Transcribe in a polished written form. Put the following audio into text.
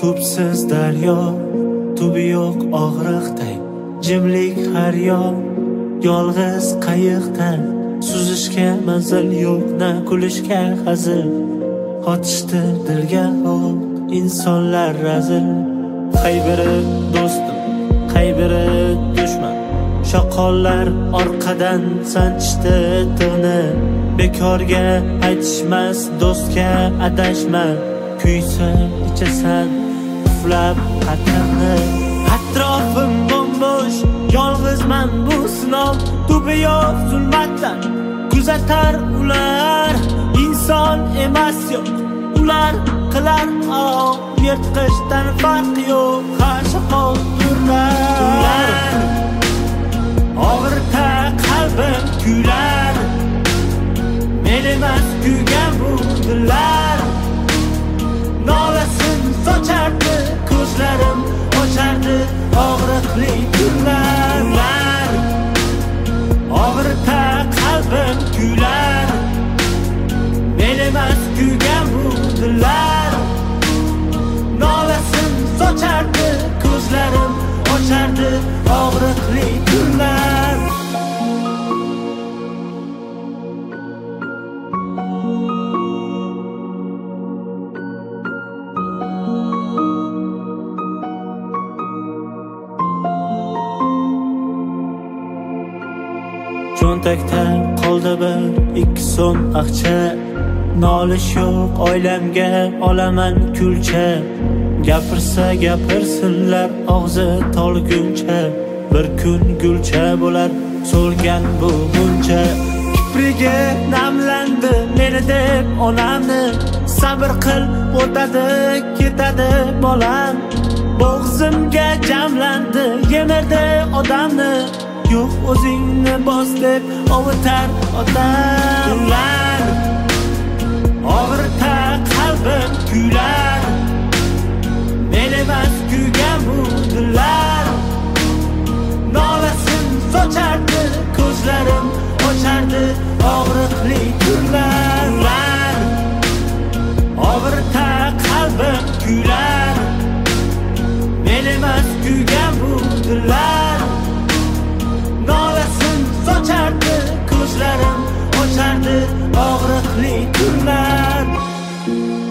tubsiz daryo, tubi yo'q og'riqday jimlik har yoq. Yolg'iz qayiqda suzishga manzil yo'q, na kulishga hazil. Qotishdi dilga o'q insonlar razil. Qay biri do'stim, qay biri dushman. Shoqollar orqadan sanchishdi tig'ni. Bekorga aytishmas do'stga adashma. Kuysa ichasan uflab qatarni. Atrofim bombo'sh, yolg'izman bu sinov. Tubi yo'q zulmatdan kuzatar ular. Inson emas yo'q, ular qilar yirtqichdan farqi yo'q. Qarshi qolurlar, og'irta qalbim kuylar. Men emas kuygan bu dillar. Nolasin sochardi ko'zlarim, ochardi og'riqli kunlar. Og'irta qalbim kuylar. Men emas kuygan bu dillar. Nolasin sochardi ko'zlarim, ochardi og'riqli kunlar. Cho'ntakda qoldi bir 2 so'm aqcha. Nolish yo'q oilamga olaman kulcha. Gapirsa gapirsinlar og'zi tolguncha. Bir kun gulcha bo'lar so'lgan bu muncha. Kiprigi namlandi meni deb onamni. Sabr qil o'tadi ketadi bolam. Bo'g'zimga jamlandi yemirdi odamni. Yo'q o'zingni bos deb ovutar odamlar. Og'irta qalbim kuylar. Men emas kuygan bu dillar. Nolasin sochardi ko'zlarim, ochardi og'riqli kunlar. Og'irta qalbim kuylar. Men emas kuygan bu dillar. Nolasin sochardi ko'zlarim, ochardi og'riqli kunlar.